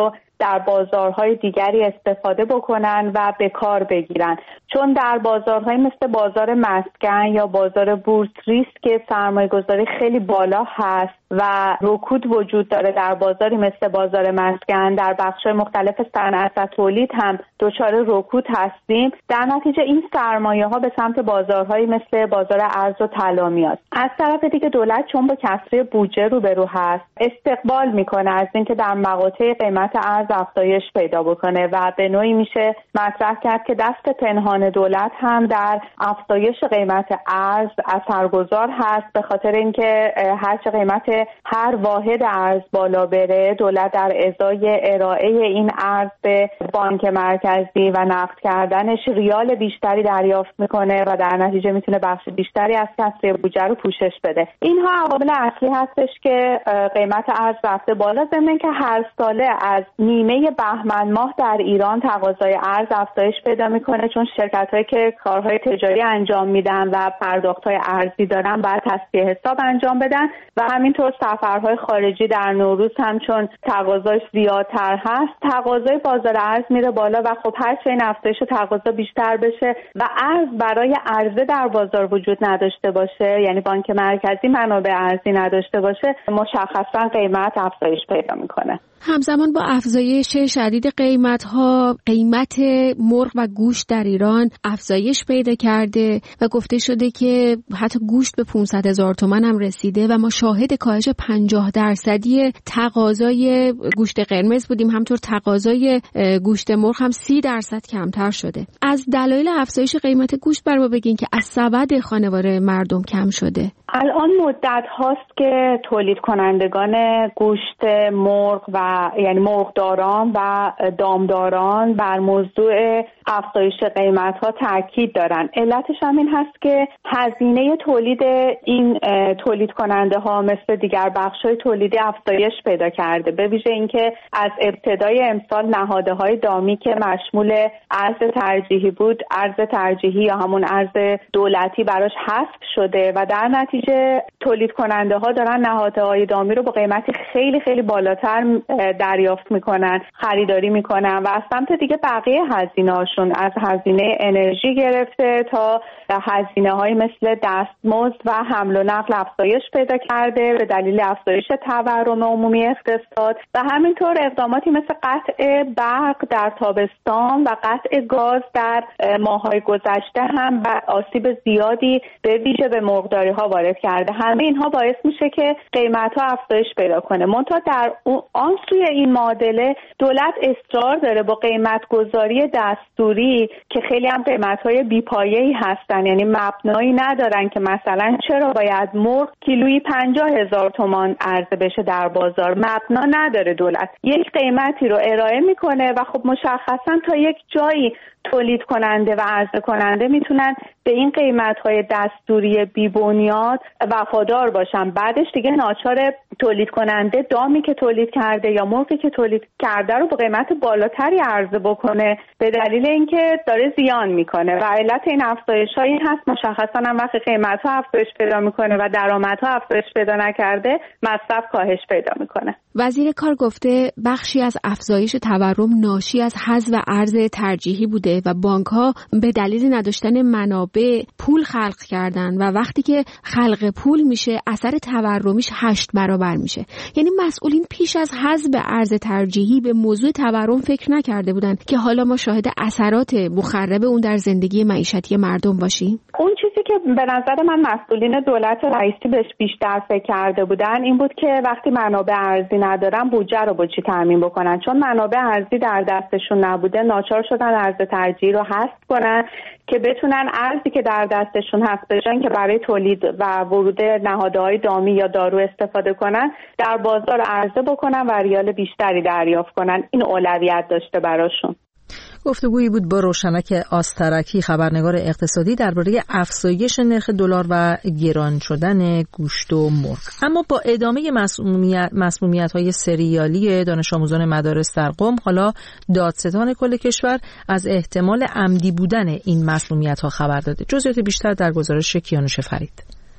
در بازارهای دیگری استفاده بکنن و به کار بگیرن. چون در بازارهای مثل بازار مسکن یا بازار بورس ریسک سرمایه‌گذاری خیلی بالا هست و رکود وجود داره. در بازاری مثل بازار مسکن در بخش‌های مختلف صنعت و تولید هم دچار رکود هستیم. در نتیجه این سرمایه‌ها به سمت بازارهایی مثل بازار ارز و طلا میاد. از طرف دیگه دولت چون با کسری بودجه روبرو هست استقبال میکنه از اینکه در مقاطع قیمت ارز افزایش پیدا بکنه و به نوعی میشه مطرح کرد که دست پنهان دولت هم در افزایش قیمت ارز اثرگذار هست، به خاطر اینکه هرچه قیمت هر واحد ارز بالا بره دولت در ازای ارائه این ارز به بانک مرکزی و نقد کردنش ریال بیشتری دریافت میکنه و در نتیجه میتونه بخش بیشتری از کسری بودجه رو پوشش بده. اینها عوامل اصلی هستش که قیمت ارز رفته بالا، ضمن که هر ساله از نیمه بهمن ماه در ایران تقاضای ارز افزایش پیدا میکنه، چون شرکت‌هایی که کارهای تجاری انجام میدن و پرداخت‌های ارزی دارن باید تصفیه حساب انجام بدن و همینطور سفرهای خارجی در نوروز هم چون تقاضاش زیادتر هست تقاضای بازار ارز میره بالا و خب هر چه این افزایش تقاضا بیشتر بشه و ارز برای عرضه در بازار وجود نداشته باشه، یعنی بانک مرکزی منابع ارزی نداشته باشه، مشخصا قیمت افزایش پیدا میکنه. همزمان با افزایش شدید قیمت‌ها قیمت مرغ و گوشت در ایران افزایش پیدا کرده و گفته شده که حتی گوشت به پانصد هزار تومان هم رسیده و ما شاهد کاهش پنجاه درصدی تقاضای گوشت قرمز بودیم، همطور تقاضای گوشت مرغ هم سی درصد کمتر شده. از دلایل افزایش قیمت گوشت برام بگین که از سبد خانوار مردم کم شده. الان مدت هاست که تولید کنندگان گوشت مرغ و یعنی مرغداران و دامداران بر موضوع افزایش قیمت ها تاکید دارن. علتش هم این هست که هزینه تولید این تولید کننده ها مثل دیگر بخش های تولیدی افزایش پیدا کرده، به ویژه اینکه از ابتدای امسال نهاده های دامی که مشمول ارز ترجیحی بود، ارز ترجیحی یا همون ارز دولتی براش حذف شده و در نتیجه تولید کننده ها دارن نهاده های دامی رو با قیمتی خیلی خیلی بالاتر دریافت میکنن، خریداری میکنن و از سمت دیگه بقیه هزینه هاشون از هزینه انرژی گرفته تا هزینه های مثل دستمزد و حمل و نقل افزایش پیدا کرده به دلیل افزایش تورم عمومی اقتصاد و همینطور اقداماتی مثل قطع برق در تابستان و قطع گاز در ماه‌های گذشته هم آسیب زیادی به ویژه به مرغداری ها وارد کرده. همه اینها باعث میشه که قیمت ها افزایش پیدا کنه. منتها در آن سوی این معادله دولت اصرار داره با قیمت گذاری دستوری که خیلی هم قیمت های بی‌پایه‌ای هستن، یعنی مبنایی ندارن که مثلا چرا باید مرغ کیلویی پنجاه هزار تومان عرضه بشه در بازار، مبنا نداره. دولت یک قیمتی رو ارائه میکنه و خب مشخصا تا یک جایی تولید کننده و عرضه کننده میتونن به این قیمت‌های دستوری بی‌بنیاد وفادار باشن. بعدش دیگه ناچار تولید کننده دامی که تولید کرده یا مرغی که تولید کرده رو با قیمت بالاتری عرضه بکنه به دلیل اینکه داره زیان میکنه و علت این افزایش‌ها این هست مشخصا هم وقتی قیمت‌ها افزایش پیدا میکنه و درآمدها افزایش پیدا نکرده مصرف کاهش پیدا میکنه. وزیر کار گفته بخشی از افزایش تورم ناشی از حذف ارز ترجیحی بوده و بانک‌ها به دلیل نداشتن منابع پول خلق کردن و وقتی که خلق پول میشه اثر تورمیش هشت برابر میشه. یعنی مسئولین پیش از حذف ارز ترجیحی به موضوع تورم فکر نکرده بودن که حالا ما شاهد اثرات مخرب اون در زندگی معیشتی مردم باشیم. اون چیزی که به نظر من مسئولین دولت رئیسی بهش بیشتر فکر کرده بودن این بود که وقتی منابع ارزی ندارن بودجه رو با چی تامین بکنن، چون منابع ارزی در دستشون نبوده ناچار شدن ارز ترجیحی رو حذف کنن که بتونن ارزی که در دستشون هست بجن که برای تولید و ورود نهادهای دامی یا دارو استفاده کنن در بازار عرضه بکنن و ریال بیشتری دریافت کنن. این اولویت داشته براشون. گفتگویی بود با روشنک آسترکی خبرنگار اقتصادی درباره افزایش نرخ دلار و گران شدن گوشت و مرغ. اما با ادامه مسمومیت‌های سریالی دانش آموزان مدارس در قم، حالا دادستان کل کشور از احتمال عمدی بودن این مسمومیت‌ها خبر داده. جزئیات بیشتر در گزارش کیانوش فرید.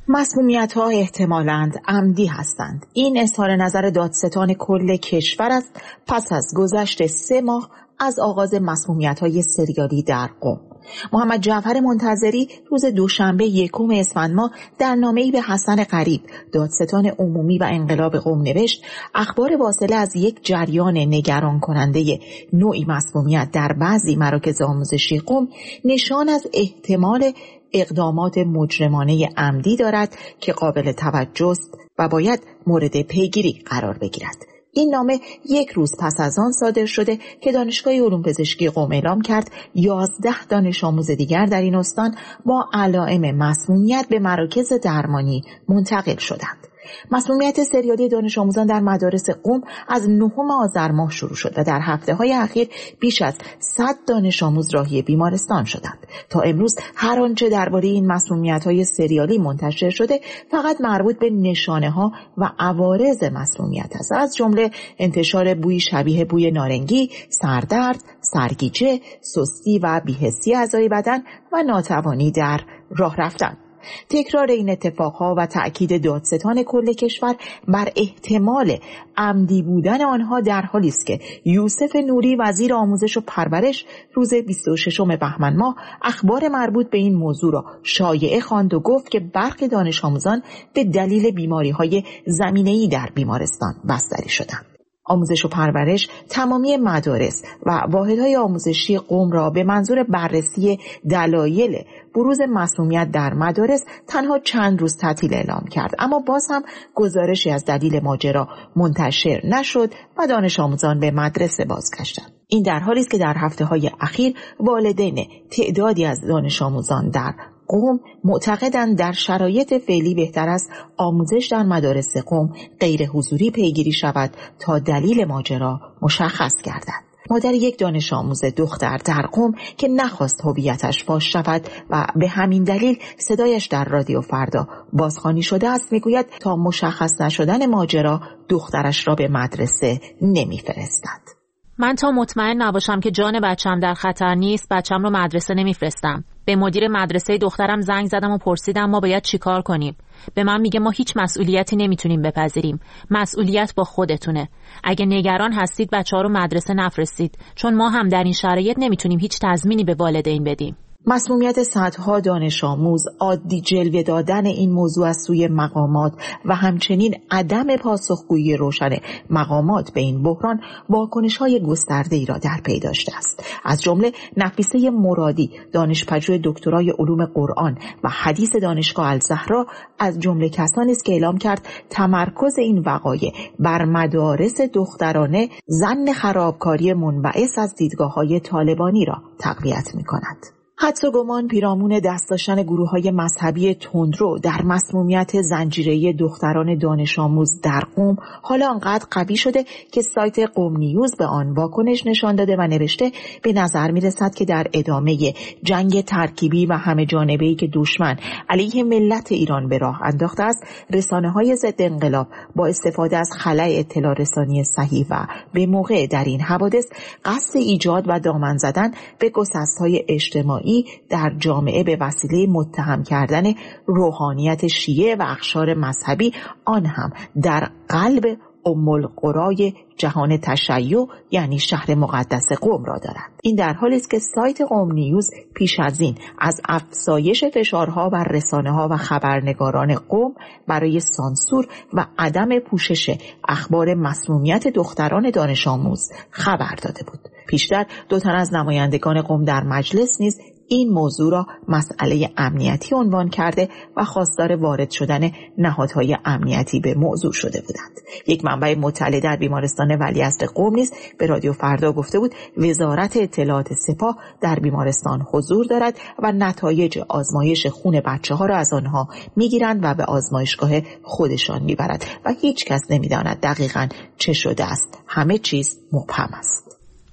مسمومیت‌ها احتمالاً عمدی هستند. این اظهار نظر دادستان کل کشور است پس از گذشت سه ماه از آغاز مسمومیت‌های سریالی در قم. محمد جعفر منتظری روز دوشنبه یکم اسفند ماه در نامه‌ای به حسن قریب دادستان عمومی و انقلاب قم نوشت اخبار واصله از یک جریان نگران کننده نوعی مسمومیت در بعضی مراکز آموزشی قم نشان از احتمال اقدامات مجرمانه عمدی دارد که قابل توجه است و باید مورد پیگیری قرار بگیرد. این نامه یک روز پس از آن صادر شده که دانشگاه علوم پزشکی قم اعلام کرد یازده دانش آموز دیگر در این استان با علائم مسمومیت به مراکز درمانی منتقل شدند. مسمومیت سریالی دانش آموزان در مدارس قم از نهم آذر ماه شروع شد و در هفته‌های اخیر بیش از صد دانش آموز راهی بیمارستان شدند. تا امروز هر آنچه درباره این مسمومیت‌های سریالی منتشر شده فقط مربوط به نشانه‌ها و عوارض مسمومیت است، از جمله انتشار بوی شبیه بوی نارنگی، سردرد، سرگیجه، سستی و بی‌حسی اعضای بدن و ناتوانی در راه رفتن. تکرار این اتفاقها و تأکید دادستان کل کشور بر احتمال عمدی بودن آنها در حالی است که یوسف نوری وزیر آموزش و پرورش روز بیست و ششم بهمن ماه اخبار مربوط به این موضوع را شایعه خواند و گفت که برخی دانش آموزان به دلیل بیماری‌های زمینه‌ای در بیمارستان بستری شدند. آموزش و پرورش تمامی مدارس و واحدهای آموزشی قم را به منظور بررسی دلایل بروز مسمومیت در مدارس تنها چند روز تعطیل اعلام کرد، اما باز هم گزارشی از دلیل ماجرا منتشر نشد و دانش آموزان به مدرسه بازگشتند. این در حالی است که در هفته‌های اخیر والدین تعدادی از دانش آموزان در قم معتقدند در شرایط فعلی بهتر است آموزش در مدارس قم غیر حضوری پیگیری شود تا دلیل ماجرا مشخص گردد. مادر یک دانش آموز دختر در قم که نخواست هویتش فاش شود و به همین دلیل صدایش در رادیو فردا بازخوانی شده است میگوید تا مشخص نشدن ماجرا دخترش را به مدرسه نمیفرستد. من تا مطمئن نباشم که جان بچم در خطر نیست بچم رو مدرسه نمیفرستم. به مدیر مدرسه دخترم زنگ زدم و پرسیدم ما باید چیکار کنیم. به من میگه ما هیچ مسئولیتی نمیتونیم بپذیریم. مسئولیت با خودتونه. اگه نگران هستید بچه‌ها رو مدرسه نفرستید، چون ما هم در این شرایط نمیتونیم هیچ تضمینی به والدین بدیم. مسمومیت صدها دانش آموز، عادی جلوه دادن این موضوع از سوی مقامات و همچنین عدم پاسخگویی روشن مقامات به این بحران واکنش‌های گسترده‌ای را در پی داشته است. از جمله نفیسه مرادی، دانشپژوه دکترای علوم قرآن و حدیث دانشگاه الزهرا از جمله کسانی است که اعلام کرد تمرکز این وقایع بر مدارس دخترانه ظن خرابکاری منبعث از دیدگاه‌های طالبانی را تقویت می‌کند. حدس و گمان پیرامون دست داشتن گروه‌های مذهبی تندرو در مسمومیت زنجیره‌ای دختران دانش آموز در قم حالا آنقدر قوی شده که سایت قم نیوز به آن واکنش نشان داده و نوشته به نظر می‌رسد که در ادامه جنگ ترکیبی و همه جانبه‌ای که دشمن علیه ملت ایران به راه انداخته است، رسانه‌های ضد انقلاب با استفاده از خلأ اطلاع رسانی صحیح و به موقع در این حوادث قصد ایجاد و دامن زدن به گسست‌های اجتماعی در جامعه به وسیله متهم کردن روحانیت شیعه و اقشار مذهبی، آن هم در قلب ام القرای جهان تشیع یعنی شهر مقدس قم را دارد. این در حالی است که سایت قم نیوز پیش از این از افزایش فشارها بر رسانه‌ها و خبرنگاران قم برای سانسور و عدم پوشش اخبار مسمومیت دختران دانش آموز خبر داده بود. پیشتر دو تن از نمایندگان قم در مجلس نیز این موضوع را مسئله امنیتی عنوان کرده و خواستار وارد شدن نهادهای امنیتی به موضوع شده بودند. یک منبع مطلع در بیمارستان ولیعصر قم نیز به رادیو فردا گفته بود وزارت اطلاعات سپاه در بیمارستان حضور دارد و نتایج آزمایش خون بچه‌ها را از آنها میگیرند و به آزمایشگاه خودشان میبرد و هیچ کس نمیداند دقیقاً چه شده است. همه چیز مبهم است.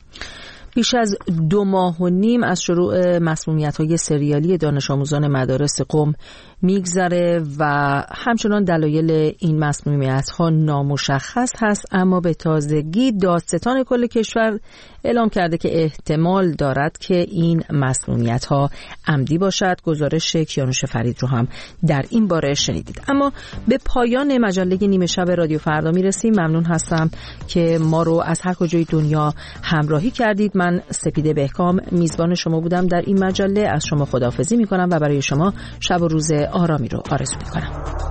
بیش از دو ماه و نیم از شروع مسمومیت‌های سریالی دانش آموزان مدارس قم میگذره و همچنان دلایل این مسمومیت‌ها نامشخص هست، اما به تازگی دادستان کل کشور اعلام کرده که احتمال دارد که این مسمومیت‌ها عمدی باشد. گزارش کیانوش فرید رو هم در این باره شنیدید. اما به پایان مجله نیمه شب رادیو فردا میرسیم. ممنون هستم که ما رو از هر کجای دنیا همراهی کردید. من سپیده بهکام میزبان شما بودم در این مجله. از شما خداحافظی میکنم و برای شما شب و روز آرامی رو آرزو میکنم.